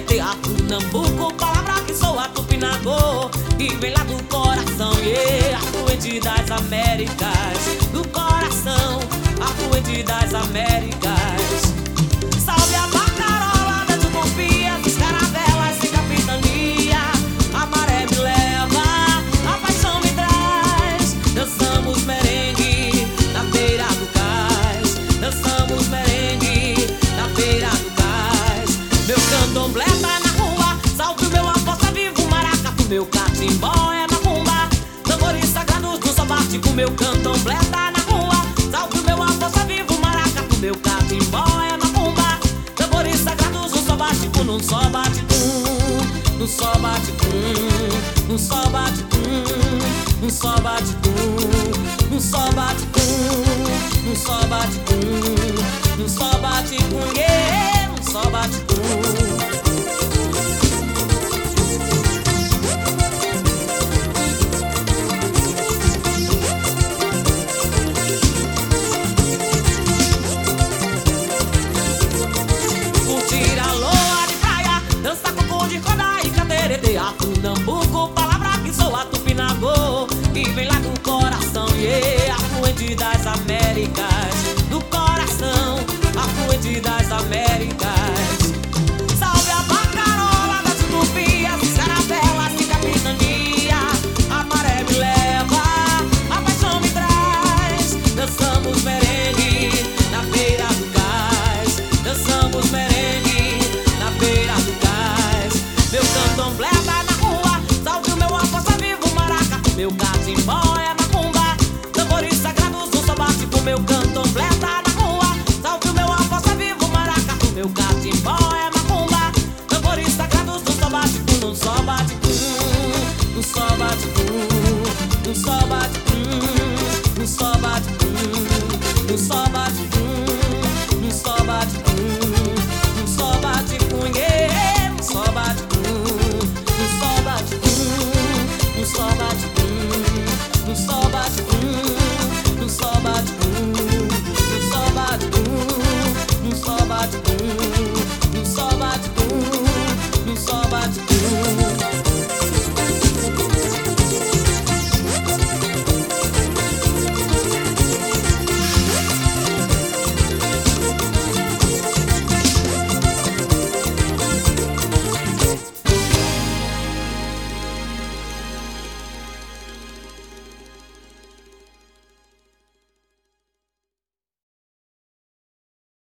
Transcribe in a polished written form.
caterete, Nambuco, palavra que soa tupinagô, e vem lá do coração, afluente das Américas, do coração, afluente das Américas. Salve a Bacarola, das Utopias, escaravelas e capitania. A maré me leva, a paixão me traz. Dançamos merengue na beira do cais. Dançamos merengue na beira do cais. Meu candomblé tá na rua, salve o meu aposta vivo, maracatu. Meu catimbó é macumba, tambores sagrados do sabate. Com meu candomblé tá na rua, salve o meu aposta vivo, maracatu. Meu catimbó é macumba, tambores sagrados, um só bate-cum, num só bate-cum, num só bate-cum, num só bate-cum, num só bate-cum, num só bate-cum, num só bate-cum, num só bate-cum, yeah, num só bate-cum. Nambuco, palavra que soa tupinagô, e vem lá do coração, afluente das Américas.